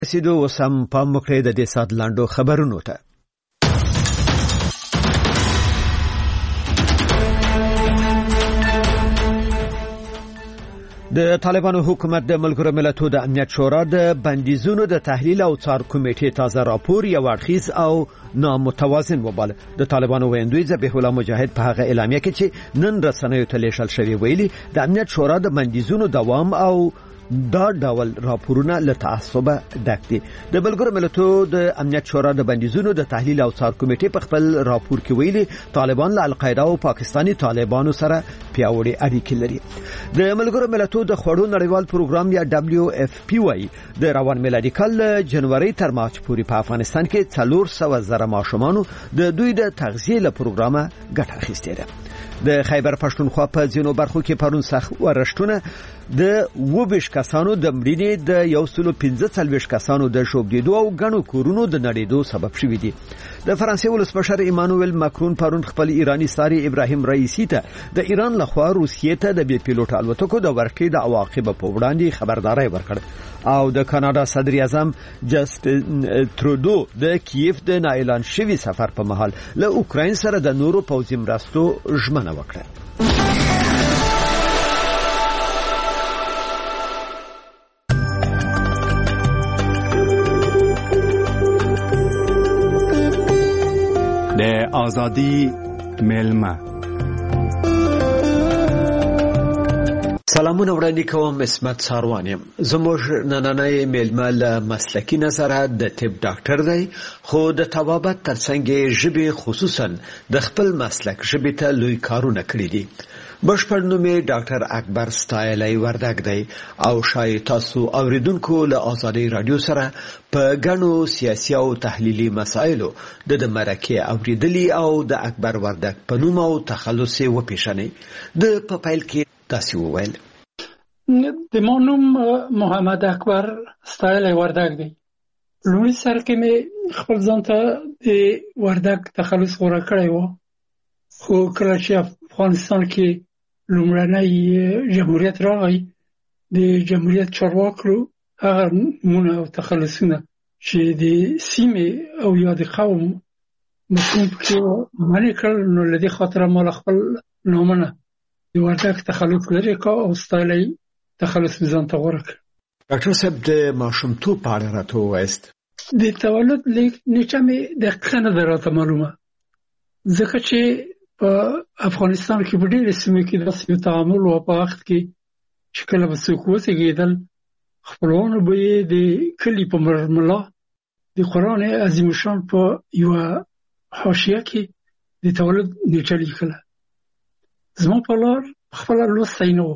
سیدو وسم په مکړه د دې سات لاندو خبرونو ته د طالبانو حکومت د ملګرو ملتونو د امنیت شورا د بندیزونو د تحلیل او څار کمیټې تازه راپور یو اړخیز او نامتوازن وباله. د طالبانو ویندوی ذبیح الله مجاهد په هغه اعلامیه کې چې نن رسنیو ته لیږل شوی ویلي د امنیت شورا د بندیزونو دوام او دا ډول راپورونه له تعصب ډک دي. د ملګرو ملتونو د امنیت شورا د بندیزونو د تحلیل او څار کمیټې په خپل راپور کې ویلي طالبان له القاعده او پاکستاني طالبانو سره پیاوړي اړیکې لري. د ملګرو ملتونو د خوړو نړیوال پروګرام یا WFP وايي د روان میلادي کال جنوري تر مارچ پورې په افغانستان کې 400,000 ماشومان د دوی د تغذیه له پروګرامه ګټه اخیستې ده. د خیبر پښتونخوا په ځینو برخو کې پرون سخت ورښتونه د 22 کسانو د مړینې د 115 کسانو د شوبېدو او غنو کورونو د نړیدو سبب شوی دی. د فرانسې ولسمشر ایمانوئل ماکرون پرون خپل ایرانی ساري ابراهیم رئیسی ته د ایران لخوا روسیې ته د بي پیلوټ الوتکو د ورکړې د عواقب په وړاندې خبرداري ورکړه او د کاناډا صدر اعظم جسټین ترودو د کیف د نااعلان شوی سفر په مهال له اوکراین سره د نورو پوځي مرستو ژمنه وکړه. د ازادي ملما سلامونه وړاندې کوم اسمت ساروانیم. زموږ نننۍ ملما له مسلکی نظره د طب ډاکټر دی خو د طبابت ترڅنګ ژبه خصوصا د خپل مسلک ژبه ته لوی کارونه کړی دي. بشپړ نوم یې ډاکټر اکبر ستایلی وردګ دی او شاید تاسو اوریدونکو له ازادي رادیو سره په غنو سیاسي او تحلیلي مسایلو د مرکه اوریدلی او د اکبر وردګ په نوم او تخلص و پیژنې. د په پیل کې تاسو وویل د مونوم محمد اکبر ستایلی وردګ دی. لومړی سر کې مې خپل ځان ته د وردګ تخلص غوړه کړی و خو کله چې افغانستان کې لومړنی جمهوریت راغی د جمهوریت چارواکو هغه نمونه او تخلصونه چې د سیمې او یا د قوم مفهوم کې معنی کړل نو لدې خاطر مال خپل نومونه د وردګ تخلص لري او ستایلی تخلص ځان ته غوړه کړ. ډاکټر صاحب د ماشومتوب په اړه راته ووایاست. د تولد نیټه مې دقیقه نه ده راته معلومه ځکه چې په افغانستان کې په ډېرې سیمو کې داسې یو تعامل و په وخت کې چې کله به څوک وزېږېدل خپلوانو به یې د کلي په مرملا د قرآن عظیم الشان په یوه حاشیه کې د تولد نیټه لیکله. زما په لار خپله لوستی نه و.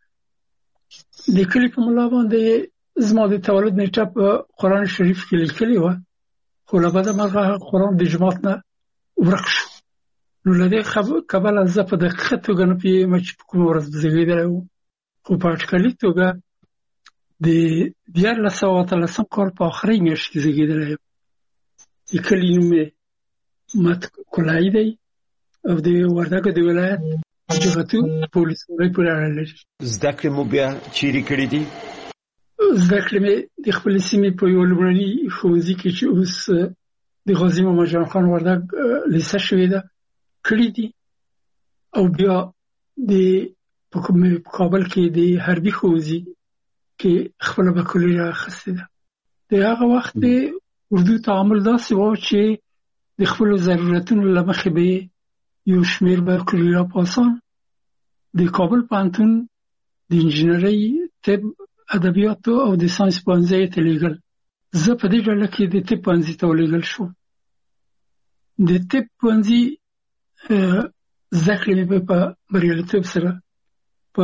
د کلي په ملا باندې زما د تولد نیټه په قرآن شریف کې لیکلې وه خو له بده مرغه قرآن د جماعت نه ورک شو. نو له دې کبله زه په دقیقه توګه نه پوهېږم چې په کومه ورځ زېږېدلی وم خو په اټکلي توګه د 1913 کال په آخرۍ میاشت کې زېږېدلی یم. د کلي نوم یې مت کولایي دی او د وردګو د ولایت جغتو په ولسوالۍ پورې اړه لري. زده کړې مو بیا چیرې کړې دي؟ زده کړې مې د خپلې سیمې په یو لومړني ښوونځي کې چې اوس د غازي محمد جان خان وردګ لیسه شوې ده کړي دي او بیا په کابل کې د حربي ښوونځي کې خپله بکالوریا اخیستې ده. د هغه وخت د اردو تعامل داسې و چې د خپلو ضرورتونو له مخې به یو شمېر بکالوریا پاسان د کابل پوهنتون د انجینرۍ طب ادبیاتو او د ساینس پوهنځي ته لیږل. زه په دې ډله کې د طب پوهنځي ته ولیږل شوم. د طب پوهنځي زده کړې مې په بریالیتوب سره په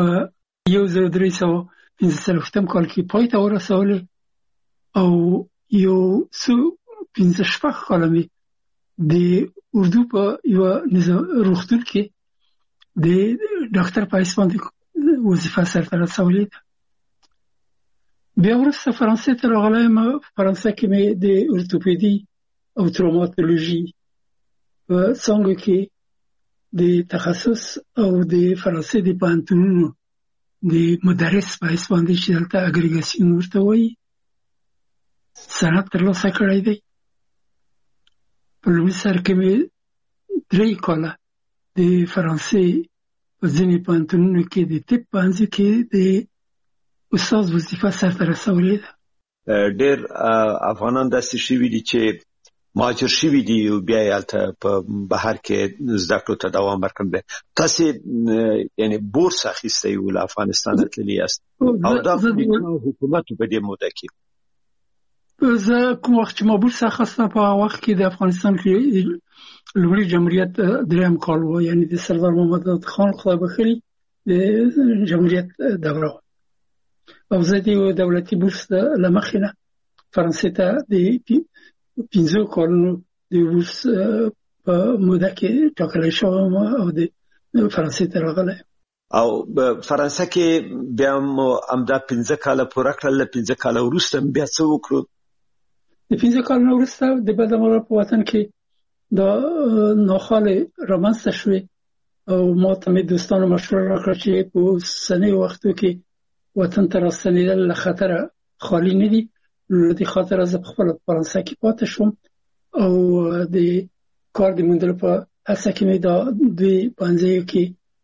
1315 کال کې پای ته ورسولې او یو څو 15 کاله مې د اردو په یوه روغتون کې د ډاکټر په حیث باندې وظیفه سرته رسولې ده. بیا وروسته فرانسې ته راغلی یم. فرانسه کې مې د ارتوپیدي او تروماتولوژي په څانګو کې د تخصص او د فرانسې د پوهنتونونو د مدرس په حیث باندې چې دلته اګریګاسیون ورته وایي سند ترلاسه کړی دی. په لومړي سر کې مې 3 کاله د فرانسې په ځینې پوهنتونونو کې د طب پوهنځي کې د استاد وظیفه سرته رسولې ده. ډېر افغانان داسې شوي دي چې مهاجر شوي دي او بیا یې هلته په بهر کې زده کړو ته دوام ورکړی دی. تاسې یعنې بورس اخیستی و له افغانستانه تللي یاست او دا حکومت په دې موده کې زه کوم وخت چې ما بورس اخیسته په هغه وخت کې د افغانستان کې لومړي جمهوریت 3 کال و، یعنې د سردار محمد داود خان خدای بخښي د جمهوریت دوره و. او زه د دولتي بورس له مخې نه فرانسې ته د 15 کالونو د بورس په موده کې ټاکلی شوم او د فرانسې ته راغلی. او فرانسه کې بیا مو همدا 15 کاله پوره کړل. 15 کاله وروسته بیا څه وکړو؟ د 15 کالونو وروسته د بدمرغه په وطن کې دا ناخوالې رامنځته شوې او ما ته مې دوستانو مشوره راکړه چې په اوسنیو وختو کې وطن ته راستنېدل له خطره خالي نه دي. له دې خاطره زه په خپله فرانسه کې پاتې شوم او د کار د موندلو په هڅه کې مې دا دوی پوهنځیو کې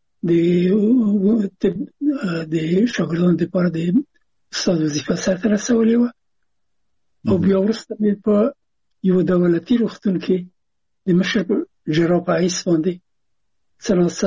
د شاګردانو دپاره د استاد وظیفه سرته رسولې وه. او بیا وروسته مې په یو دولتي روغتون کې د مشر جراح په حیث باندې څلاسه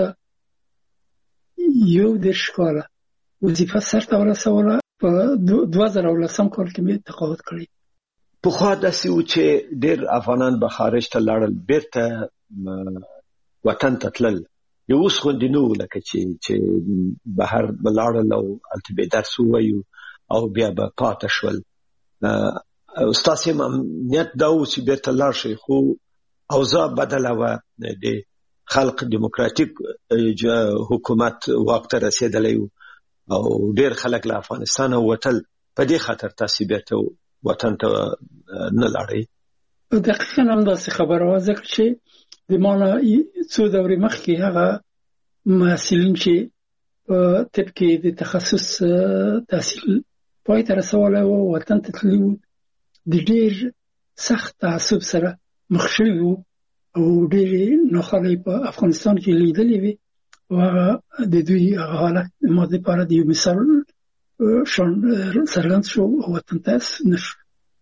11 کاله وظیفه سرته ورسوله. په 2010 کال کې مې تقاعد کړی. پخوا داسې و چې ډېر افغانان به خارج ته لاړل، بیرته وطن ته تلل. یو اوس غوندې نه و لکه چې بهر به لاړل او هلته به درس ووایو او بیا به پاته شول. ستاسې نیت دا و چې بیرته لاړ شئ، خو اوضاع بدله وه. د خلق دیموکراتیک حکومت واک ته رسېدلی و او ډېر خلک له افغانستانه وتل. په دې خاطر تاسې بیرته وطن ته نه لاړئ؟ دقیقاً همداسې خبره وه، ځکه چې د ما نه څو دورې مخکې هغه محصلین چې په طب کې د تخصص تحصیل پای ته رسولی و وطن ته تللي وو، د ډېر سخت تعصب سره مخ شوي وو او ډېرې ناخوالې په افغانستان کې لیدلې وې او هغه د دوی هغه حالت ما دپاره د یو مثال شان څرګند شو او وطن ته نه شو.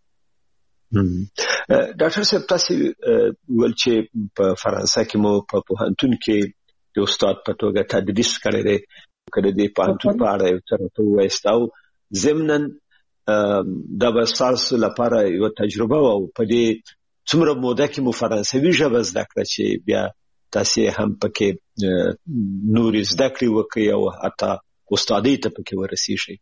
ډاکټر صاحب، تاسې ویل چې په فرانسه کې مو په پوهنتون کې د استاد په توګه تدریس کړی دی. که د دې پوهنتون په اړه یو څه راته ووایاست او ضمناً دا به ستاسو لپاره یوه تجربه وه او په دې څومره موده کې مو فرانسوي ژبه زده کړه چې بیا تاسې هم پکې نورې زده کړې وکړئ او حتی استادۍ ته پکې ورسېږئ.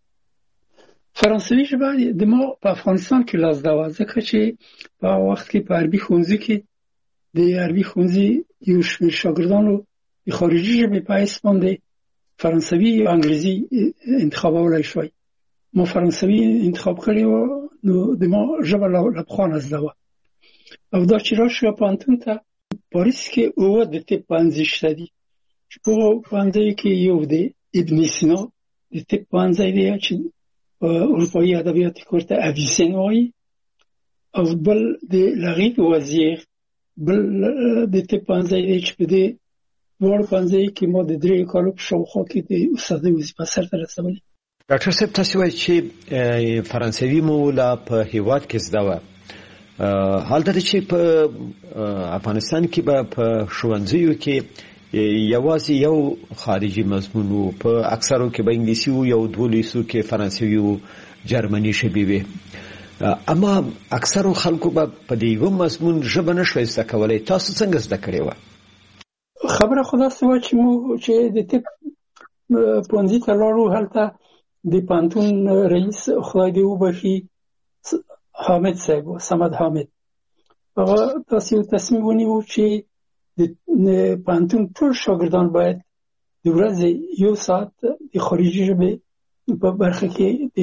فرانسوي ژبه د ما په افغانستان کې لا زده وه، ځکه چې په هغه وخت کې په عربي ښوونځي کې د عربي ښوونځي یو شمېر شاګردانو د خارجي ژبې په حیث باندې فرانسوي او انګریزي انتخابولی شوی. ما فرانسوي انتخاب کړی و، نو د ما ژبه له پخوا نه زده وه. او دا چې راشو پوهنتون ته پاریس کې 7 د طب پوهنځي شته دي چې په پوهنځیو کې یو د ابن سینا د طب پوهنځی دی چې په اروپایي ادبیاتو کې ورته اویسین وایي، او بل د لغیب وزیر بل د طب پوهنځی دی چې په دې دواړو پوهنځیو کې ما د 3 کالو په شاوخوا کې د استادۍ وظیفه سرته رسولې. ډاکټر صاحب، تاسې وایي چې فرانسوي مو لا په هېواد کې زده وه. حالته چې په افغانستان کې به په ښوونځیو کې یوازې یو خارجي مضمون و، په اکثرو کې به انګلیسي و، یو 2 لیسو کې فرانسوي و، جرمني ژبې وې. اما اکثرو خلکو به په دې یو مضمون ژبه نه شوی زده کولی. تاسو څنګه زده کړې وه؟ خبره خو داسې وه چې موږ چې د طب پوهنځي ته لاړو، هلته د پوهنتون رئیس خدای دې وبخښي حامد صاحب و، صمد حامد، هغه داسې یو تصمیم ونیو چې د پوهنتون ټول شاګردان باید د ورځې 1 ساعت د خارجي ژبې په برخه کې د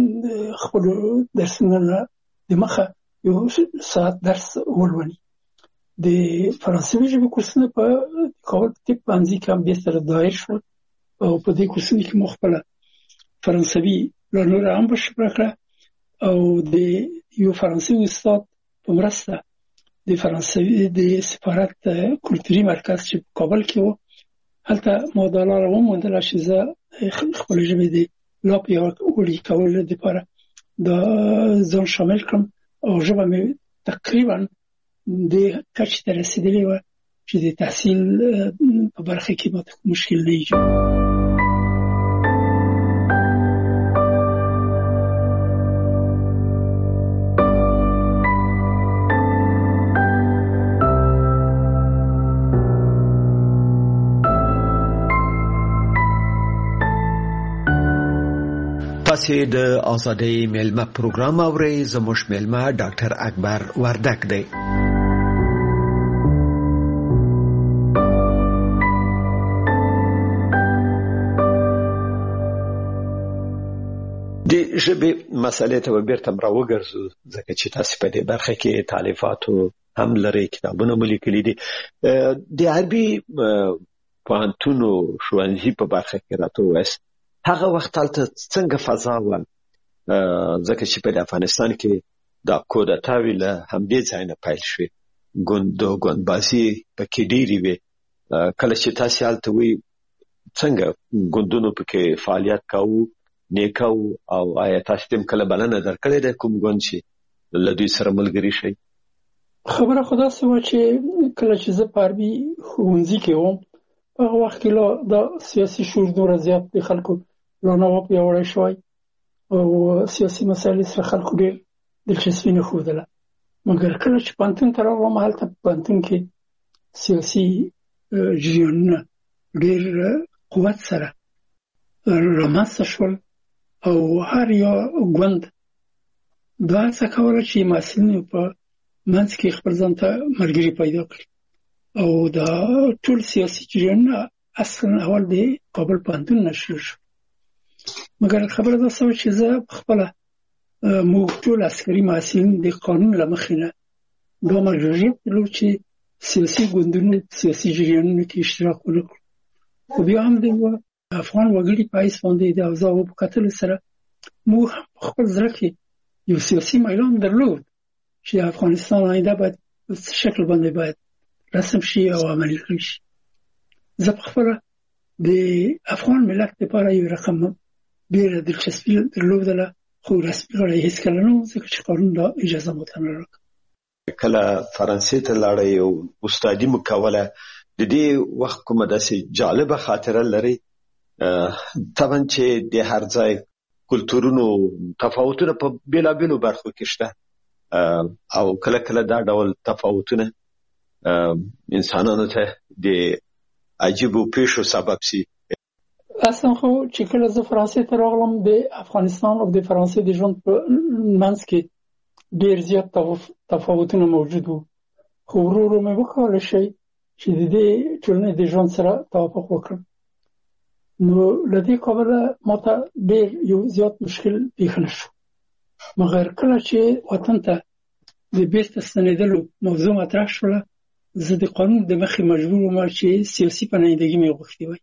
خپلو درسونو نه د مخه 1 ساعت درس ولولي. د فرانسوي ژبې کورسونه په کابل طب پوهنځي کې هم بېرته دایر شول او په دې کورسونو کې مو خپله فرانسوي لا نوره هم بشپړه کړه او د یو فرانسوي استاد په مرسته د فرانسوي د سفارت کلتوري مرکز چې په کابل کې و هلته ما دا لاره وموندله چې زه خپلې ژبې د لا پیاوړي کولو دپاره دا ځان شامل کړم او ژبه مې تقریبا د کچې ته رسېدلې وه چې د تحصیل په برخه کې ماته مشکل نه ایجاد. تاسې د ازادۍ میلمه پروګرام اورئ. زموږ میلمه ډاکټر اکبر وردک دی. د ژبې مسئلې ته بیرته راوګرځو ځکه چې تاسې په دې برخه کې تالیفاتو هم لري، کتابونه مو لیکلي دي. د عربي پوهنتونو ښوونځي په برخه کې راته ووایاست هغه وخت هلته څنګه فضا وه، ځکه چې په افغانستان کې دا کودتاوې له همدې ځای نه پیل شوې، ګوندبازي پکې ډېرې وې. کله چې تاسې هلته وئ څنګه ګوندونو پکې فعالیت کاوه، نیکه او آیا تاسو تم کله بلنه درکړې ده کوم ګوند چې له دوی سره ملګري شي؟ خبره خو داسې وه چې کله چې زه په عربي ښوونځي کې وم په هغه وخت کې لا دا سیاسي شعور دومره زیات د خلکو لا نه وه پیاوړی شوی او سیاسي مسایلو سره خلکو ډېر دلچسپي نه ښودله. مګر کله چې پوهنتون ته راغلم هلته په پوهنتون کې سیاسي جریانونه ډېر قوت سره رامنځته شول او هر یو ګوند دا هڅه کوله چې محصلین په منځ کې خپل ځان ته ملګري پیدا کړي او دا ټول سیاسي جریانونه اصلا اول د کابل پوهنتون نه شروع شو. مګر خبره داسې وه چې زه پخپله موږ ټول عسکري محصلین د قانون له مخې نه دا مجبوریت درلود چې سیاسي ګوندونو سیاسي جریانونو کې اشتراک ونه کړو. خو بیا هم د افغان وګړي په حیث باندې د اوضاعو په کتلو سره موږ په خپل زړه کې یو سیاسي میلان درلود چې افغانستان آینده باید په څه شکل باندې باید رسم شي او عملي کړی شي. زه پخپله د افغان ملت لپاره یو رقم ډېره دلچسپي درلودله خو رسمي غړی هېڅکله نه و ځکه چې قانون دا اجازه ماته نه راکړه. کله فرانسې ته لاړئ او استادي مو کوله د دې وخت کومه داسې جالبه خاطره لرئ؟ طبعا چې د هر ځای کلتورونو تفاوتونه په بېلابېلو برخو کې شته او کله کله دا ډول تفاوتونه انسانانو ته د عجیبو پیښو سبب شي. اصلا خو چې کله زه فرانسې ته راغلم د افغانستان او د فرانسې د ژوند په منځ کې ډېر زیات تفاوتونه موجود وو، خو ورو ورو مې وکولی شي چې د دې ټولنې د ژوند سره توافق وکړم. نو له دې کبله ماته ډېر یو زیات مشکل پیښ نه شو. مګر کله چې وطن ته د بیرته ستنېدلو موضوع مطرح شوله زه د قانون د مخې مجبور وم چې سیاسي پناهندګي مې غوښتې وای.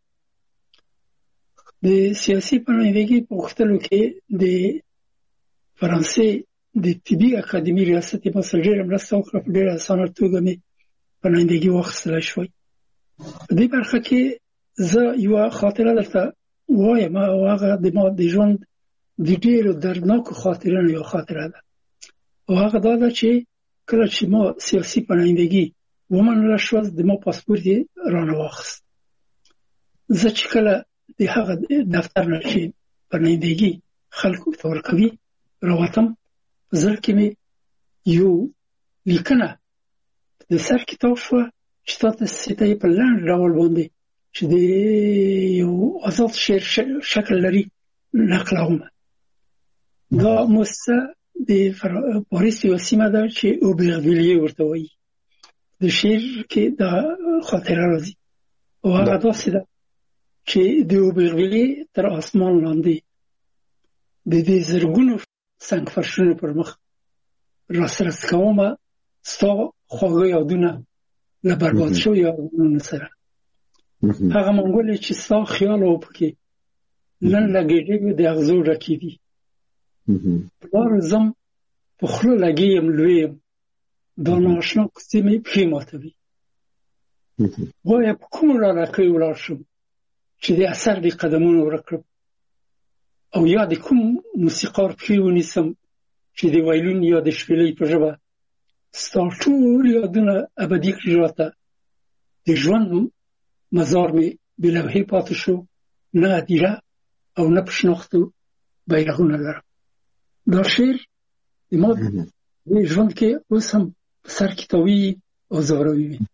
د سیاسي پناهندګي په غوښتلو کې د فرانسې د طبي اکاډمي ریاست یې ما سره ډېره مرسته وکړه، په ډېره اسانه توګه مې پناهندګي واخیستلی شوی. په دې برخه کې زه یوه خاطره درته وایم او هغه د ما د ژوند د ډېرو دردناکو خاطرونو یوه خاطره ده او هغه دا ده چې کله چې ما سیاسي پناهندګي ومنله شوه د ما پاسپورت یې رانه واخیست. زه چې کله د هغه دفتر نه چې پناهندګي خلکو ته ورکوي راوتم په زړه کې مې یو لیکنه د سر کتاب شوه چې تاسې ته یې په لنډ ډول باندې چې د یو آزاد شعر شکل لري نقلوم. دا موسسه د پاریس یوه سیمه ده چې اوبرغویلیه ورته وایي. د شعر کې دا خاطره راځي او هغه داسې ده چې د اوبرغویلیه تر آسمان لاندې د دې زرګونو سنګ فرشونو پر مخ راسره څکومه ستا خواږه یادونه له برباد شویو یادونو سره. هغه منګولې چې ستا خیال و پکې نن له ګېډیو د اغزو ډکې دي. په لارو ځم په خوله لګیم لویم دا ناشنا کوڅې مې پښې ماتوي وایا په کومه لاره کې ولاړ شم چې د اثر د قدمونو ورک کړم او یا د کوم موسیقار پښې ونیسم چې د وایلون یا د شپېلۍ په ژبه ستا ټول یادونه ابدي کړي راته د ژوند مزار مې بې لوحې پاتې شو نه هدیره او نه په شناختو بیرغونه لرم دا شعر د ما د ژوند کې اوس هم په سر کې تاویږي او ځوروي وي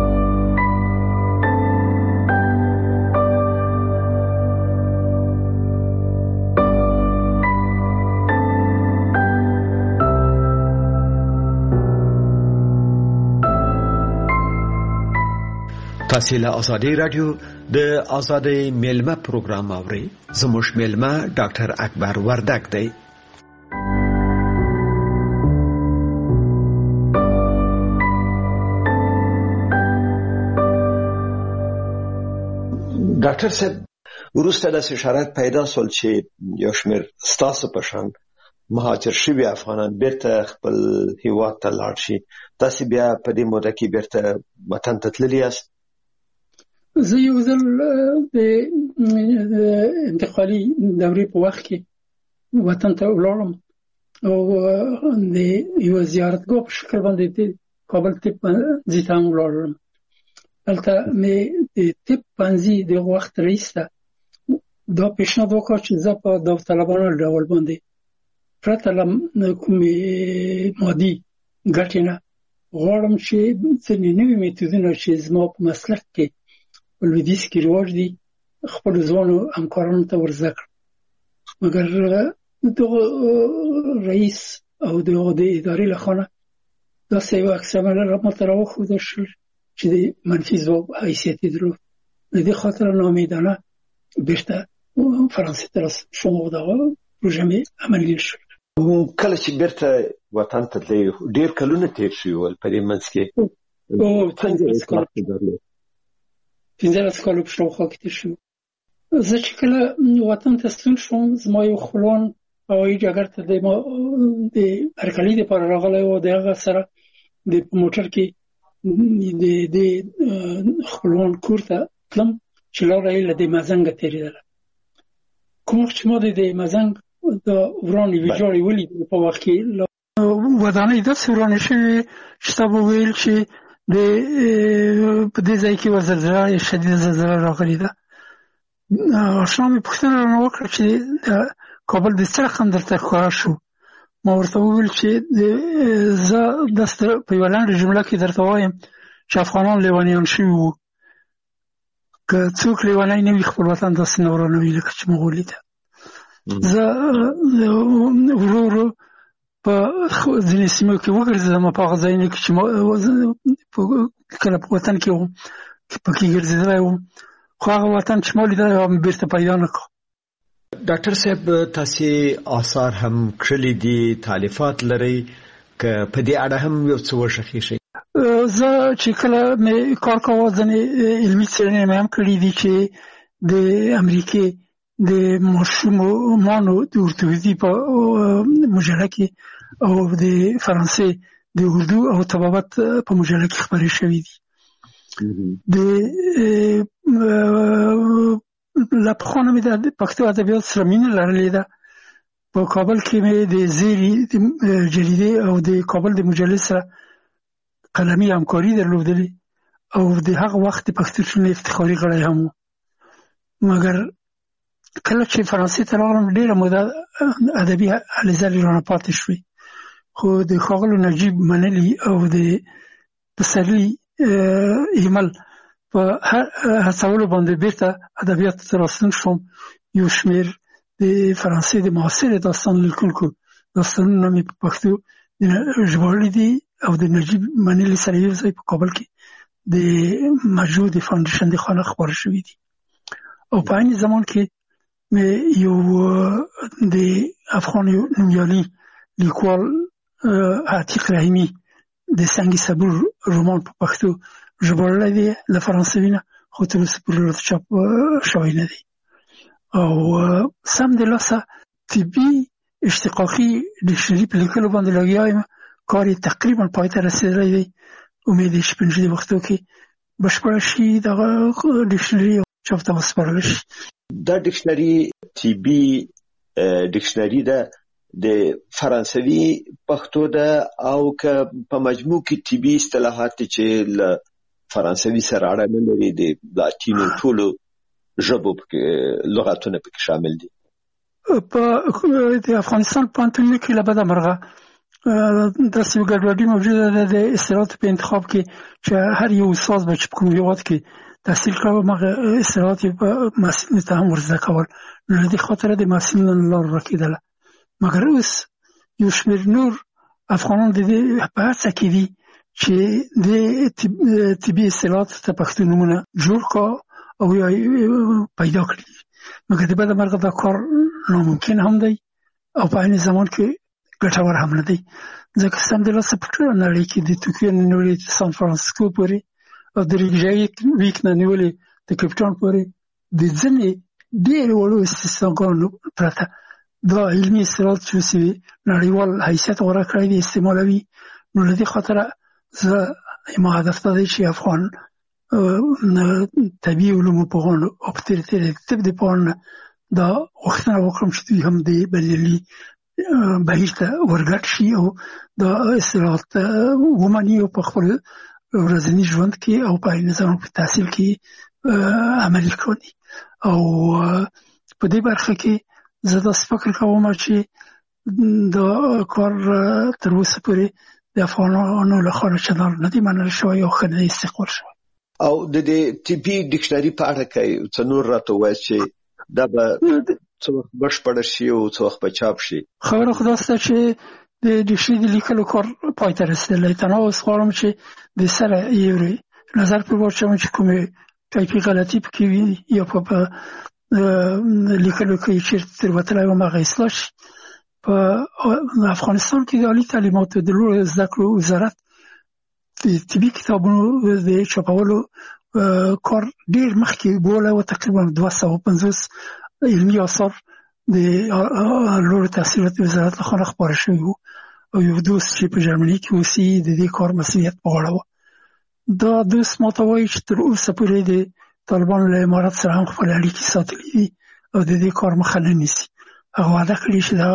تاسو له آزادۍ رادیو د آزادۍ میلمه پروګرام اورئ زموږ میلمه ډاکټر اکبر وردک دی ډاکټر صاحب وروسته د شرایط پیدا سول چې یو شمېر ستاسو په شان مهاجر شوي افغانان بیرته خپل هیواد ته لاړ شي تاسو بیا په دې موده کې بیرته وطن ته تللي یاست زه یو ځل د انتقالي دورې په وخت کې وطن ته ولاړم او د یو زیارتګاه په شکل باندې د کابل طب پوهنځي ته هم ولاړم هلته مې د طب پوهنځي د وخت رئیس ته دا پیشنهاد وکړ چې زه په داوطلبانه ډول باندې پرته له کومې مادي ګټې نه غواړم چې ځینې نوي میتودونه چې زما په مسلک کې په لویدیځ کې رواج دي خپل ځوانو همکارانو ته ورزده کړم مګر دغه رئیس او دغه د ادارې له خوا داسې یو عکس العمل راته راوښودل شول چې د منفي ځواب حیثیت یې درلود د دې خاطر ناامیدانه بیرته فرانسې ته شوم او دغه پروژه مې عملي شول کله چې بیرته وطن ته تللی ډېر کلونه تېر شوي ول په دې منځ کې 15 کاله په شاوخوا کې تېر شوي زه چې کله وطن ته ستون شوم زما یو خپلوان هوایي ډګر ته د هرکلي دپاره راغلی و د هغه سره د په موټر کې د خپلوان کور ته تلم چې لاره یې له د مزنګه تېرېدله کوم وخت چې ما د مزنګ د ورانې ویجاړې ولیدې په وخت کې ودانۍ داسې ورانې شوې چې تا به ویل چې په دې ځای کې زلزله شدیده زلزله راغلې ده اشنا مې پوښتنه رانه وکړه چې د کابل د څه رقم درته ښکاره شو ما ورته وویل چې زه داسې په یوه لنډه جمله کې درته وایم چې افغانان لیونیان شوي وو که څوک لیونی نه وي خپل وطن داسې نه ورانوي لکه چې موږ ولیده زه ورو ورو په ځینې سیمو کې وګرځېدم په هغه ځایونو کې چې کله په وطن کې وم پکې ګرځېدلی وم خو هغه وطن چې ما لیدلی هغه مې بېرته پیدا نه کړ ډاکټر صاحب تاسې آثار هم کړلي دي تالیفات لرئ که په دې اړه هم یو څه وښخې شئ زه چې کله مې کار کاوه ځینې علمي څېړنې مې هم کړي دي چې د امریکې د ماشومانو د ارتوپیدي په مجله کې او د فرانسې د اردو او طبابت په مجله کې خپرې شوي دي د له پخوا نه مې د پښتو ادبیاتو سره مینه لرلې ده په کابل کې مې د زیري جریدې او د کابل د مجلې سره قلمي همکاري درلودلې او د هغه وخت د پښتو ټولنې افتخاري غړی هم و مګر کله چې فرانسې ته راغلم ډېره موده ادبي هلې ځلې رانه پاتې شوې خو د ښاغلو نجیب منلي او د پسرلي ایمل په هڅولو باندې بیرته ادبیاتو ته راستون شوم یو شمېر د فرانسې د معاصرې داستان لیکونکو داستانونه مې په پښتو ژباړلي دي او د نجیب منلي سره یو ځای په کابل کې د مجموع د فاونډیشن د خوا نه خپاره شوي دي او په عین زمان کې یو د افغان نومیالي لیکوال عتیق رحیمي د سنگ صبور رومان په پښتو ژباړلی دی له فرانسوي نه خو تر اوسه پورې راته چاپ شوی نه دی او سم د لاسه طبي اشتقاقي ډکشنري په لیکلو باندې لګیا یم. کار یې تقریبا پای ته رسېدلی دی. امید چې په نږدې وختو کې بشپړه شي دغه ډکشنري چاپ ته وسپارل شي. دا ډکشنري طبي ډکشنري ده د فرانسوي پښتو ده او که په مجموع کې طبي اصطلاحات چې له فرانسوي سره اړه نه لري د لاتینو ټولو ژبو لغاتونه پکې شامل دي. په د افغانستان پوهنتونونو کې له بده مرغه داسې یو ګډوډي موجوده ده د اصطلاحاتو په انتخاب کې چې هر یو استاد به چې په کوم هېواد کې تحصیل کړی هغه اصطلاحات یې په محصلینو ته هم ورزده کول. نو له دې خاطره د محصلینو لار ورکېدله. مګر اوس یو شمېر نور افغانان د دې په هڅه کې دي چې د طبي اصطلاحاتو ته پښتو نومونه جوړ کړه او یا پیدا کړي. مګر د بده مرغه دا کار ناممکن هم دی او په عین زمان کې ګټور هم نه دی. ځکه سمدلاسه په ټوله نړۍ کې د توکیو نه نیولې د سان فرانسیسکو پورې او د ریکیاویک نه نیولې د کیپټاون پورې د ځینې ډېرو وړو استثناګانو پرته دا علمي اصطلاحات چې اوس یې نړیوال حیثیت غوره کړی دی استعمالوي. نو له دې خاطره زه زما هدف دا دی چې افغان طبي علومو پوهانو او په تېره طب د پوهانو دا غوښتنه وکړم چې دوی هم د بریالي بهیر ته ورګډ شي او دا اصطلاحات ومني او په خپل ورځني ژوند کې او په عین زمان په تحصیل کې عملي کړي. او په دې برخه کې زه داسې فکر کوم چې دا کار تر اوسه پورې د افغانانو لخوا چندان نه دی منل شوی او ښه نه دی استقبال شوی. او د دې طبي ډکشنري په اړه کې څه نور راته ووایه چې دا به څه وخت بشپړ شي او څه وخت به چاپ شي؟ خبره خو داسې ده چې د ډکشنري د لیکلو کار پای ته رسېدلی. تنها اوس غواړم چې د سره یو نظر پرې واچوم چې کومې ټایپي غلطي پکې وي یا په لیکلو کې چېرته تېروتلی وم هغه اصلاح شي. په افغانستان کې د عالي تعلیماتو د لوړو زده کړو وزارت د طبي کتابونو د چاپولو کار ډېر مخکې بولی و. تقریبا 250 علمي آثار د لوړو تحصیلاتو وزارت لخوا خپاره شوي وو او یو دوست چې په جرمني کې اوسي د دې کار مسؤلیت په غاړه وه. دا دوست ماته وایي چې تر اوسه پورې د طالبانو له امارت سره هم خپلې اړیکې ساتلې دي او د دې کار مخه نه نیسي. هغه وعده کړې چې دا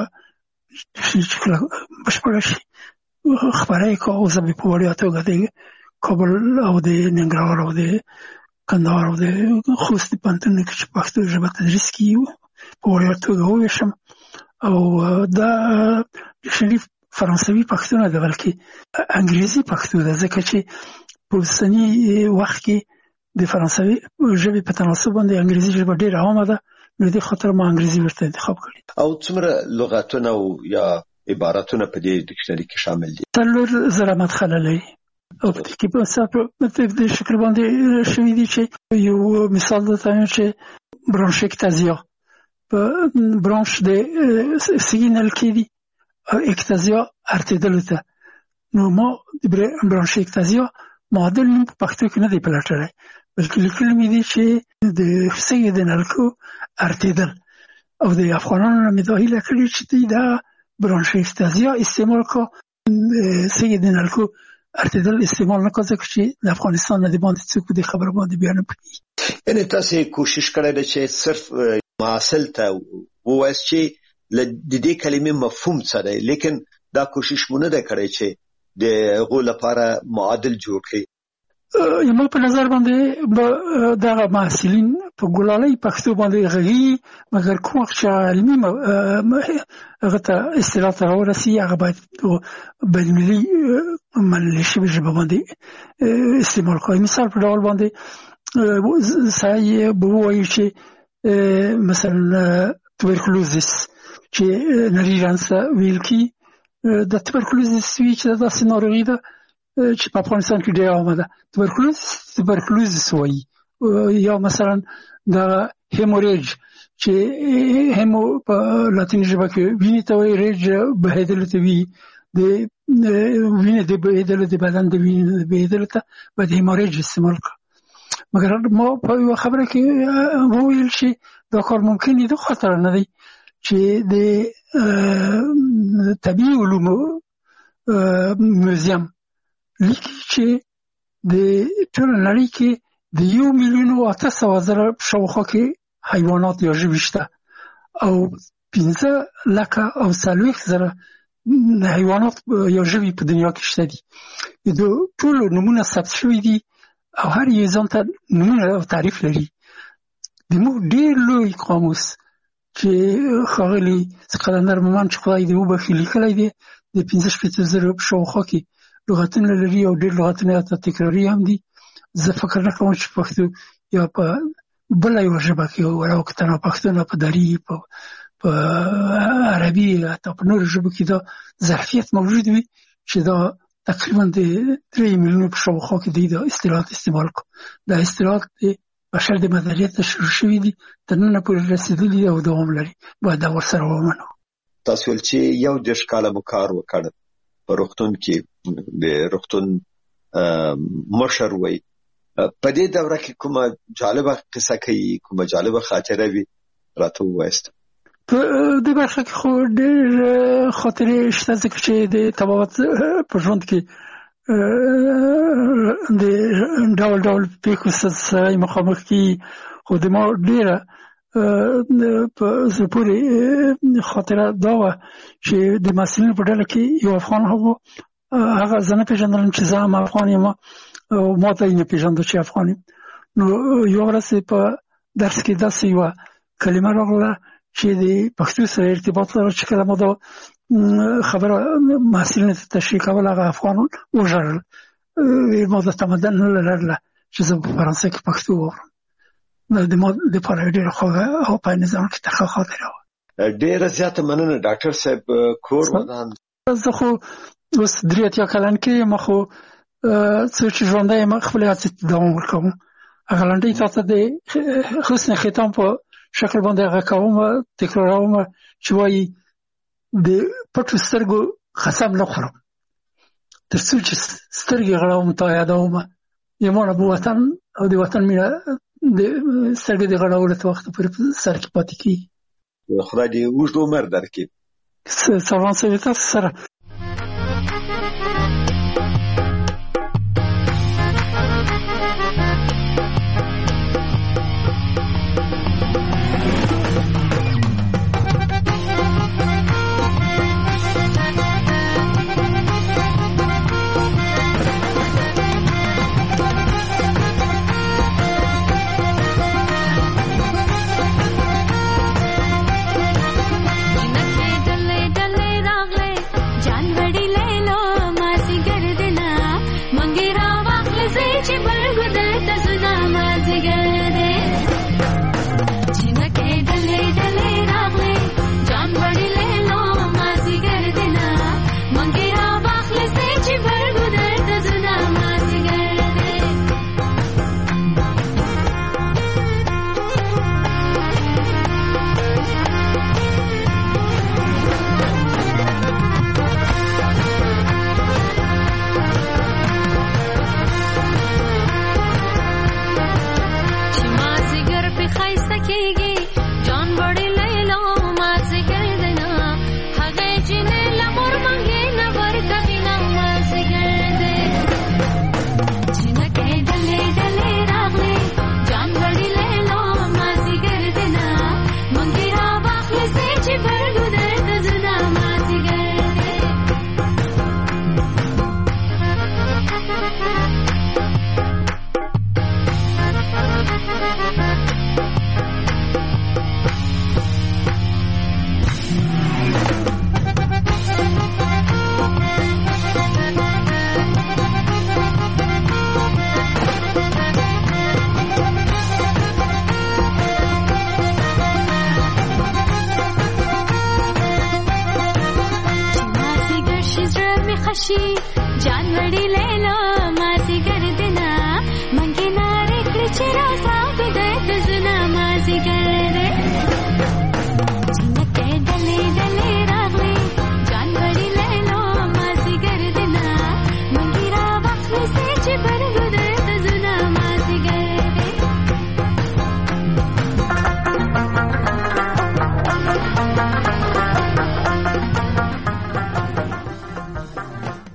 چې کله بشپړه شي خپاره یې کړه. او زه به په وړیا توګه د کابل او د ننګرهار او د کندهار او د خوست پوهنتونونو کې چې پښتو ژبه تدریس کیږي په وړیا توګه وویشم. او دا ډکشنري فرانسوي پښتو نه ده بلکې انګریزي پښتو ده، ځکه چې په اوسني وخت کې د فرانسوي ژبې په تناسب باندې انګریزي ژبه ډېره عامه ده. نو دې خاطر ما انګریزي ورته انتخاب کړی. او څومره لغاتونه او یا عبارتونه په دې ډکشنري کې شامل دي؟ 4,000 مدخله لري او په دې کې په دې شکل باندې شوي دي چې یو مثال درته وایم چې برانشکتازیا په برانش د سیګنال کې دي او اکتازیا ارتدلو ته. نو ما د برانشکتازیا معادل نوم په پښتو کې نه دی پلټلی، بلکې لیکلی مې دي چې د سیګنال کو ارتدل. او د افغانانو نه مې دا هیله کړې چې دوی دا برانشکتازیا استعمال کو سیګنال کو ارتدل استعمال نه کړه، ځکه چې د افغانستان نه د باندې څوک په دې خبره باندې بیا نه پوهېږي. یعنې تاسې کوشش کړی دی چې صرف محصل ته ووایاست چې د دې کلمې مفهوم څه دی، لیکن دا کوشش مو نه دی کړی چې د هغو لپاره معادل جوړ کړي. زما په نظر باندې دغه محصلین په ګلالۍ پښتو باندې غږېږي، مګر کوم وخت چې علمي هغه ته اصطلاحات راورسي هغه باید بین‌المللي منل شوې ژبه باندې استعمال کړي. مثال په ډول باندې سړی به ووایي چې مثلا توبرکلوزیس چې نري رنځ ته ویل کېږي، د توبرکلوزیس وي چې داسې ناروغي ده چې په افغانستان کې ډېره عامه ده. توبرکلوزیس وایي. یا مثلا د هیموریج چې هیمو په لاتیني ژبه کې وینې ته وایي، ریج بهېدلو ته وي، د وینې د بهېدلو د بدن د وینې د بهېدلو ته باید هیموریج استعمال کړه. مګر ما په یوه خبره کې وویل چې دا کار ممکن دی، د خاطر نه دی چې د طبيعي علومو موزیم لیکي چې د ټول نړۍ کې د 1,800,000 شاوخوا کې حیوانات یا ژوي شته او 15,40,000 حیوانات یا ژوي په دنیا کې شته دي. د ټول نمونه ثبت شوي دي او هر یو ځان ته نمونه او تعریف لري. د موږ ډېر لوی قاموس چې ښاغلي سکندر مومند چې خدای دې وبخښي لیکلی دی د 15,000 شاوخوا کې لغتونه لري او ډېر لغتونه حتی تکراري هم دي. زه فکر نه کوم چې پښتو یا په بله یوه ژبه کې راوکتنه پښتو نه په دري په عربي حتی په نورو ژبو کې دا ظرفیت موجود وي چې دا تقریبا د 3 میلیونو په شاوخوا کې دا اصطلاحات استعمال کړو. دا اصطلاحات د بشر د مدنیت شروع شوي دي تر ننه پورې رسېدلي او دوام لري. باید دا ورسره ومنو. تاسو ول چې 10 کاله مو کار وکړ په روغتون کې د روغتون مشر وای په دې دوره کې کومه جالبه قصه کوي کومه جالبه خاطره وي راته وایست؟ په دې برخه کې خو ډېر خاطرې شته ځکه چې د طبابت په ژوند کې د ډول ډول پیښو سره مخامخ کی خو د ما ډېره په زه پورې خاطره دا وه چې د محصلینو په ډله کې یو افغان هغه زه نه پېژندلم چې زه هم افغان یم او ما ته یې نه پېژنده چې افغان یم. نو یوه ورځ په درس کې داسې یوه کلمه راغله چې د پښتو سره ارتباط لري چې کله ما دا خبره محصلینو ته تشریح کول هغه افغانان وژړل. ما د تمدن نه لرله چې زه په فرانسه کې پښتو واورم. د ما دپاره ډېره خوږه او په نظام کې ترخه خاطره وه. ډېره زیاته مننه ډاکټر صاحب. کور ودان زه خو اوس 83 کلن کې یم خو څه چې ژوندی یم خپلې هڅې ته دوام ورکوم. هغه لنډۍ تا ته د حسن ختام په شکل باندې هغه کوم تکراروم چې وایي د پټو سترګو قسم نه خورم تر څو چې سترګې غړوم تا یادوم یمانه به وطن او د وطن مینه د سترګې د غړولو ته وخت پورې په سر کې پاتې کېږي. خدای دې اوږد عمر درکړي. سلام سوي تاسو سره.